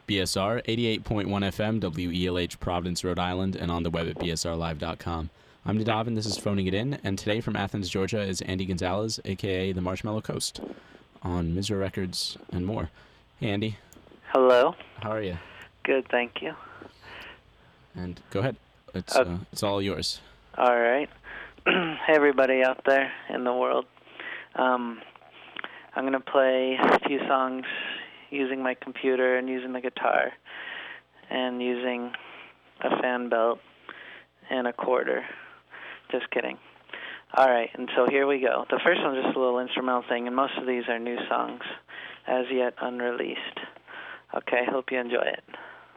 BSR 88.1 FM, WELH, Providence, Rhode Island, and on the web at bsrlive.com. I'm Nadav, and this is Phoning It In, and today from Athens, Georgia is Andy Gonzalez, a.k.a. the Marshmallow Coast, on Misra Records and more. Hey, Andy. Hello. How are you? Good, thank you. And go ahead. It's all yours. All right. Hey, everybody out there in the world. I'm going to play a few songs using my computer and using the guitar and using a fan belt and a quarter. Just kidding. All right, and so here we go. The first one's just a little instrumental thing, and most of these are new songs, as yet unreleased. Okay, hope you enjoy it.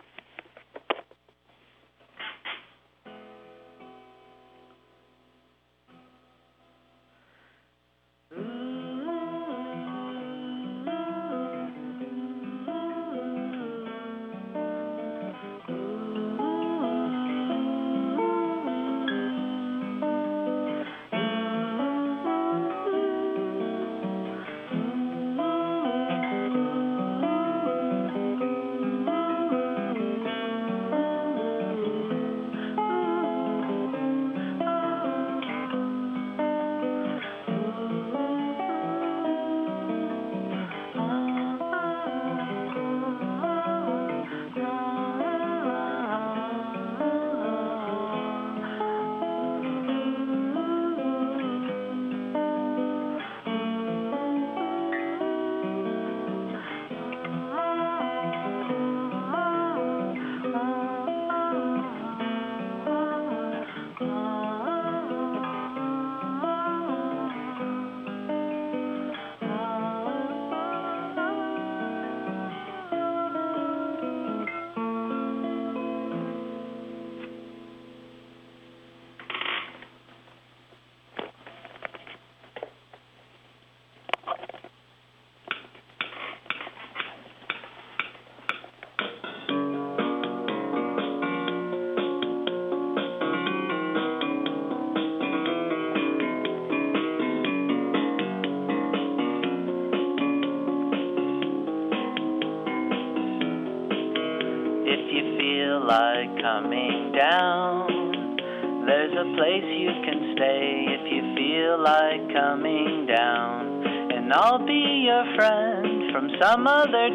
Like coming down, there's a place you can stay if you feel like coming down, and I'll be your friend from some other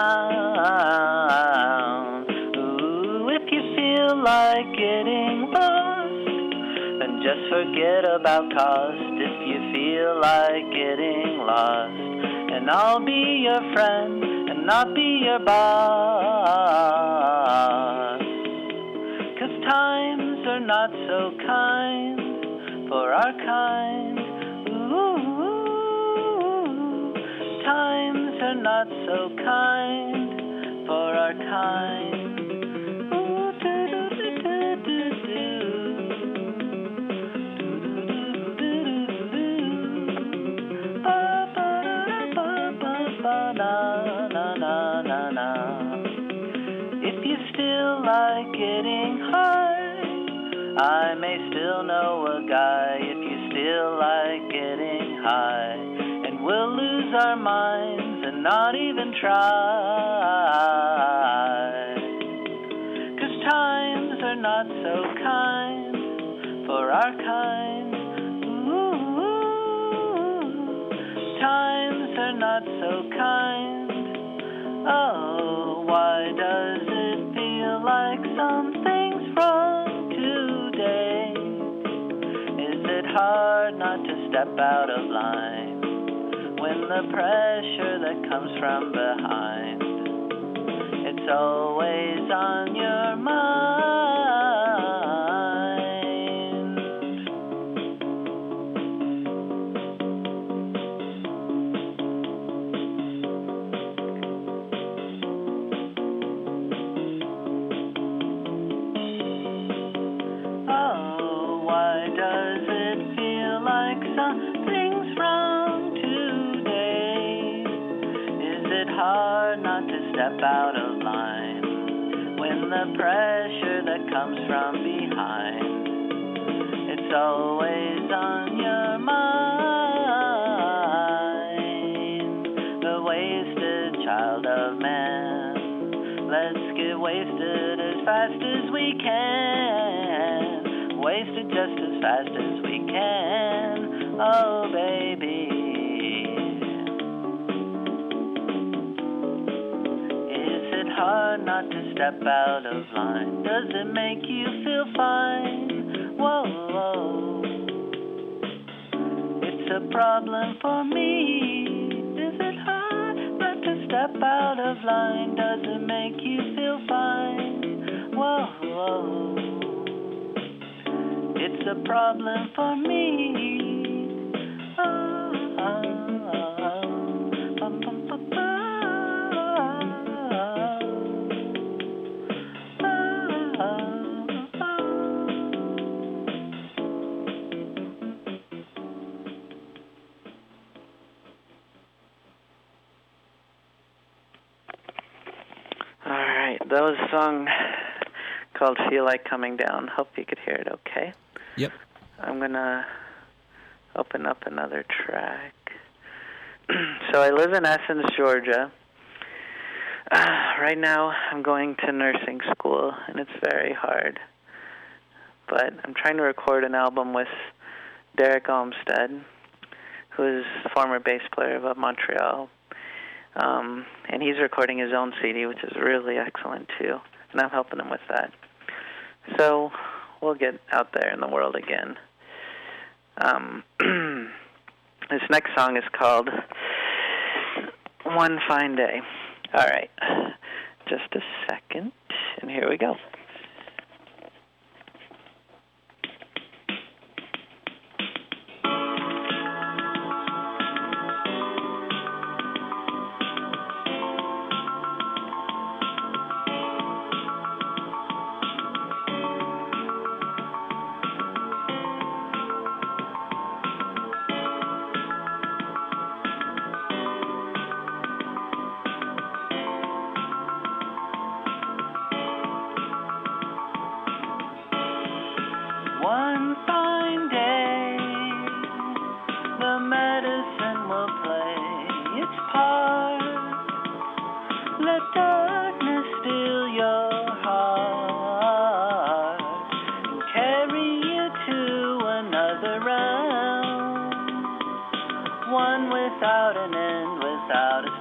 town. Ooh, if you feel like getting lost, then just forget about cost. If you feel like getting lost, and I'll be your friend and not be your boss. Times are not so kind for our kind. Ooh, times are not so kind for our kind. Ooh, if you still like getting high, I may still know a guy if you still like getting high, and we'll lose our minds and not even try. 'Cause times are not so kind for our kind. Ooh, times are not so kind. Oh, why does it feel like something's wrong today? Is it hard not to step out of line when the pressure that comes from behind, it's always on your mind? Something's wrong today. Is it hard not to step out of line when the pressure that comes from behind, it's always on your mind? The wasted child of man Let's get wasted as fast as we can. Wasted just as fast as we can. Oh, baby. Is it hard not to step out of line? Does it make you feel fine? Whoa, whoa. It's a problem for me. Is it hard not to step out of line? Does it make you feel fine? Whoa, whoa. It's a problem for me. Oh, oh, oh. Bum, bum, bum, bum. That was a song called Feel Like Coming Down. Hope you could hear it okay. Yep. I'm going to open up another track. So I live in Athens, Georgia. Right now I'm going to nursing school, and it's very hard. But I'm trying to record an album with Derek Olmstead, who is the former bass player of Montreal. And he's recording his own CD, which is really excellent, too. And I'm helping him with that. So we'll get out there in the world again. This next song is called One Fine Day. All right. Just a second, and here we go. One fine day, the medicine will play its part. Let darkness steal your heart and carry you to another realm, one without an end, without a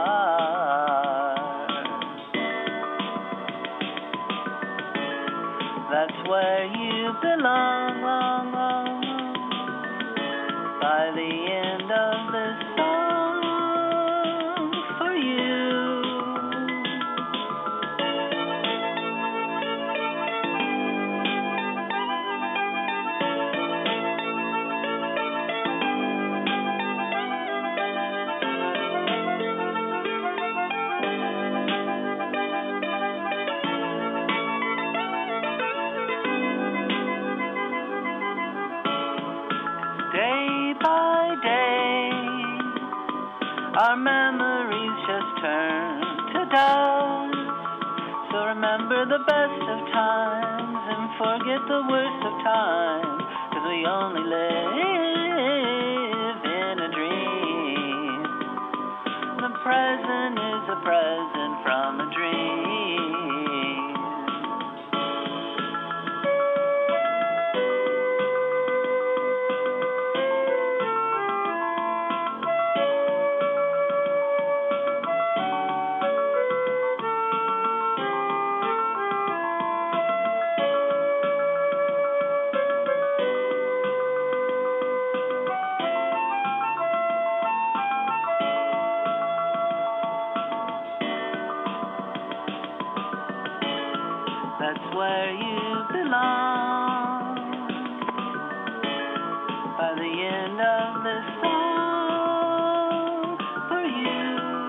start. That's where you belong, long, long, by the end of this song for you. Day by day, our memories just turn to dust. So remember the best of times and forget the worst of times, 'cause we only live in a dream. The present is a present from a dream. That's where you belong, by the end of this song for you.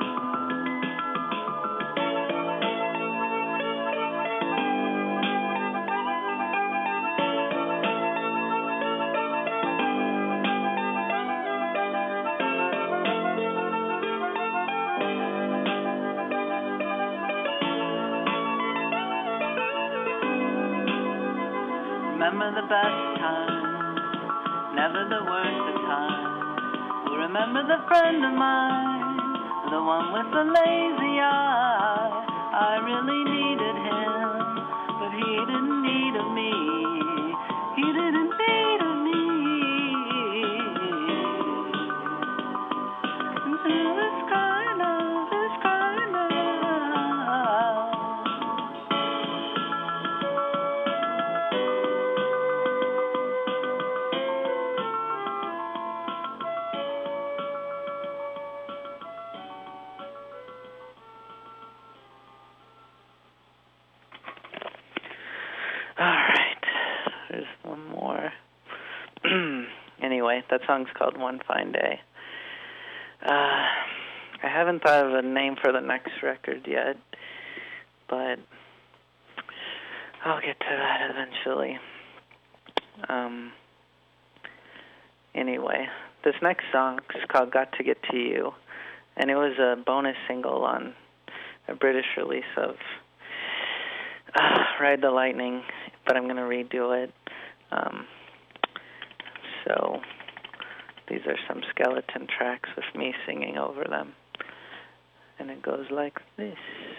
Remember the best times, never the worst of times. Well, remember the friend of mine, the one with the lazy eye. I really really needed him, but he didn't need of me. He didn't need of me. Until this kind of. Alright, there's one more. Anyway, that song's called One Fine Day. I haven't thought of a name for the next record yet, but I'll get to that eventually. Anyway, this next song is called Got to Get to You, and it was a bonus single on a British release of Ride the Lightning, but I'm going to redo it. So these are some skeleton tracks with me singing over them. And it goes like this.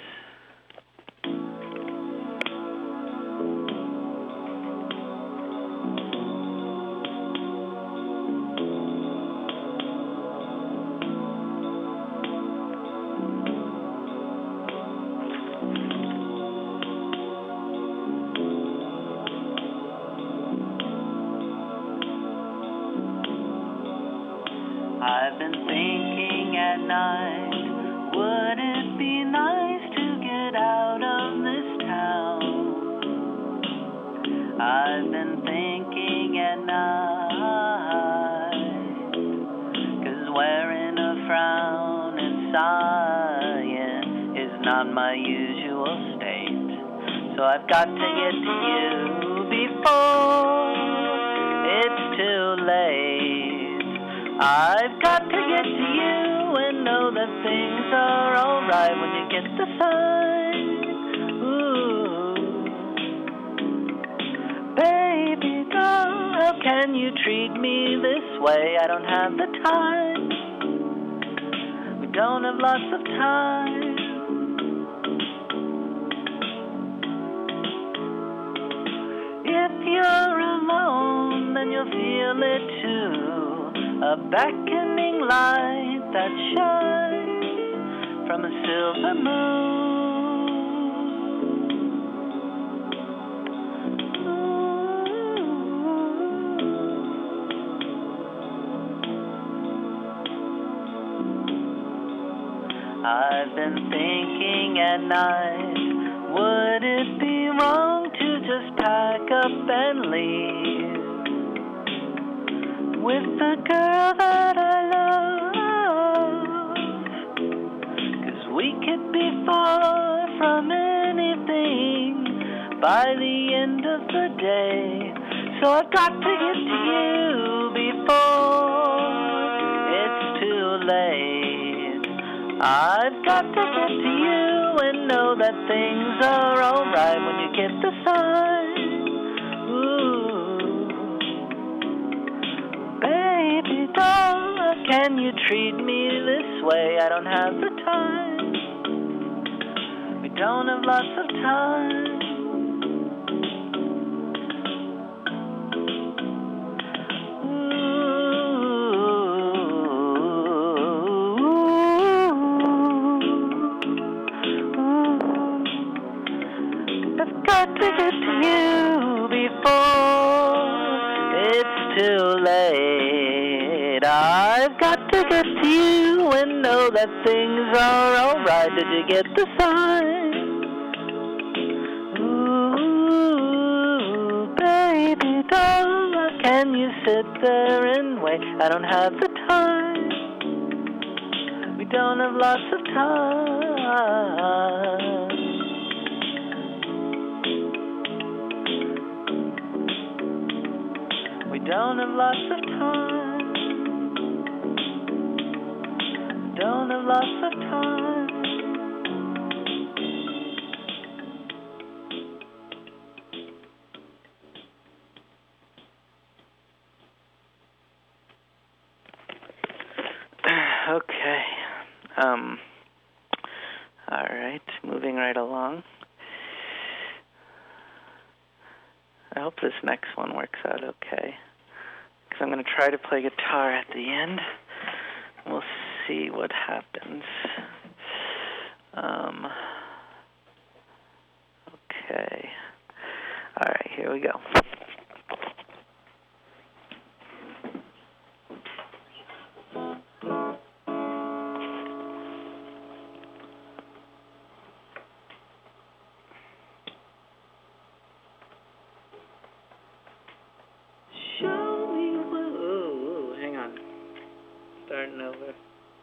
I've been thinking at night, would it be nice to get out of this town? I've been thinking at night, 'cause wearing a frown and sighing is not my usual state. So I've got to get to you before it's too late. I've got to get to you and know that things are alright when you get the sign. Ooh. Baby girl, how can you treat me this way? I don't have the time. We don't have lots of time. If you're alone, then you'll feel it too. A beckoning light that shines from a silver moon. I've been thinking at night, would it be wrong to just pack up and leave with the girl that I love? 'Cause we could be far from anything by the end of the day. So I've got to get to you before it's too late. I've got to get to you and know that things are alright when you get the sign. Ooh. Baby doll, can you treat me this way? I don't have the time. We don't have lots of time. I've got to get to you before it's too late. I've got to get to you and know that things are alright. Did you get the sign? Ooh, baby doll, can you sit there and wait? I don't have the time. We don't have lots of time. We don't have lots of time. Don't have lots of time. Okay. All right, moving right along. song. I hope this next one works out okay, because I'm going to try to play guitar at the end. We'll see what happens. Okay. All right, here we go. Hang on. Starting over.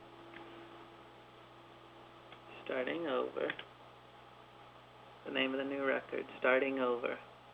Starting over. The name of the new record, Starting Over.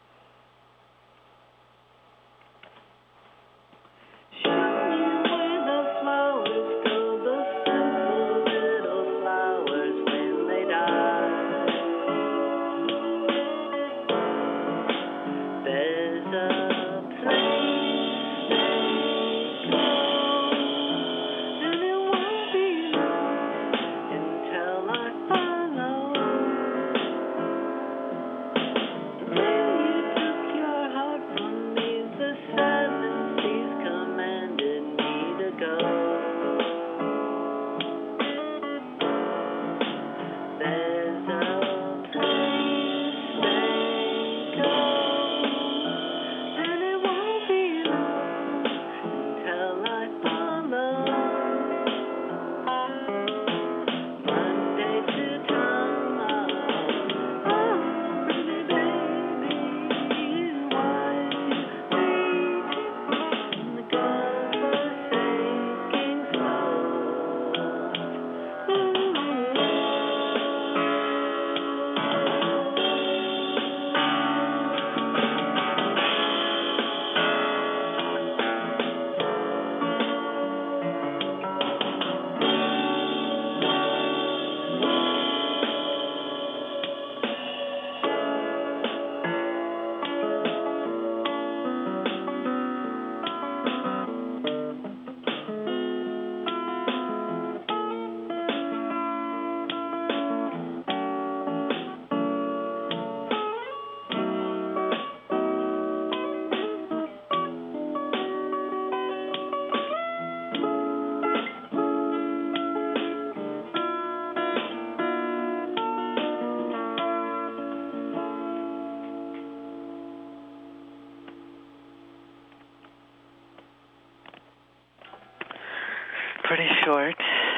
Pretty short.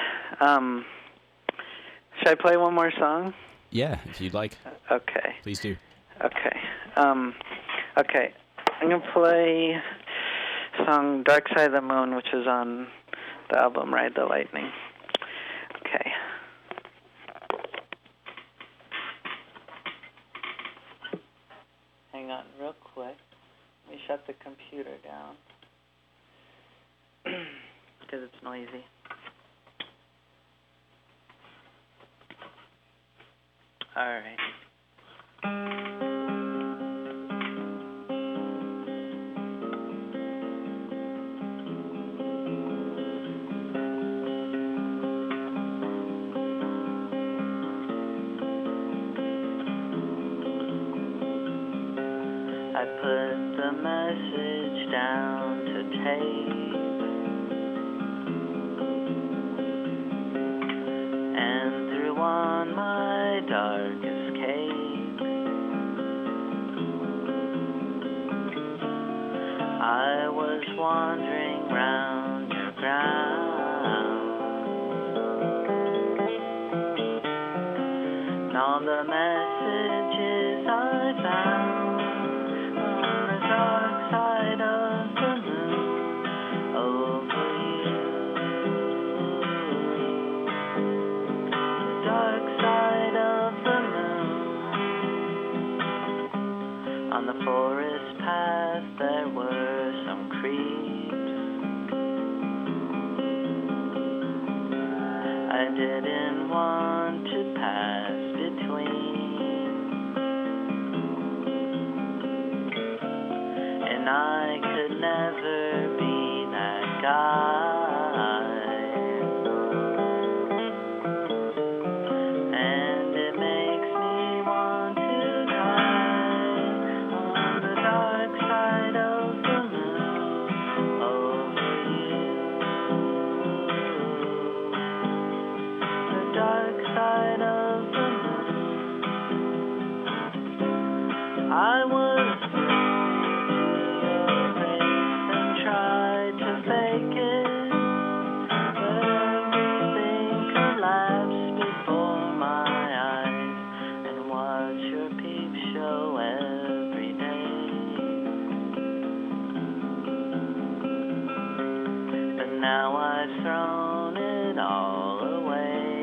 Should I play one more song? Yeah, if you'd like. Okay. Please do. Okay. Okay. I'm going to play song Dark Side of the Moon, which is on the album Ride the Lightning. Okay. Hang on real quick. Let me shut the computer down because it's noisy. All right. I put the message down to tape, and threw on my darkest cape. I was wandering round your ground, and all the messages I found dark side of the moon over you. Dark side of the moon. On the forest path there were some creeps. I didn't want to pass between. And I could never be that guy. And it makes me I've thrown it all away.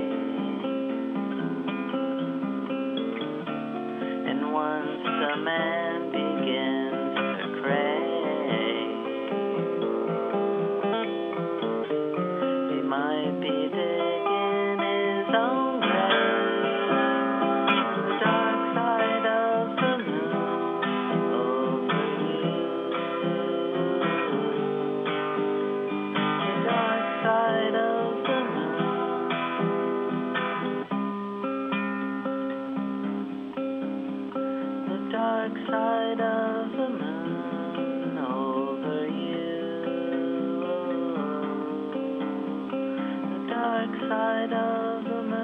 And once a man begins to crave, he might be digging his own grave. The dark side of the moon over you. The dark side of the moon. The dark side of the moon over you. The dark side of the moon.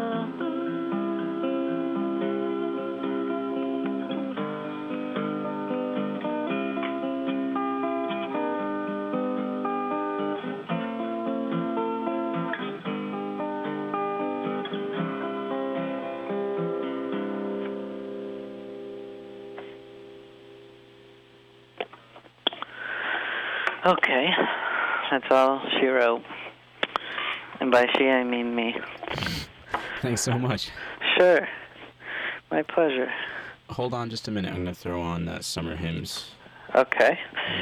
Okay, that's all she wrote. And by she, I mean me. Thanks so much. Sure. My pleasure. Hold on just a minute. I'm going to throw on Summer Hymns. Okay.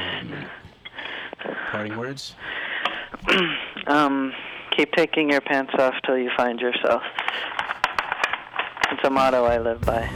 Parting words? Keep taking your pants off till you find yourself. It's a motto I live by.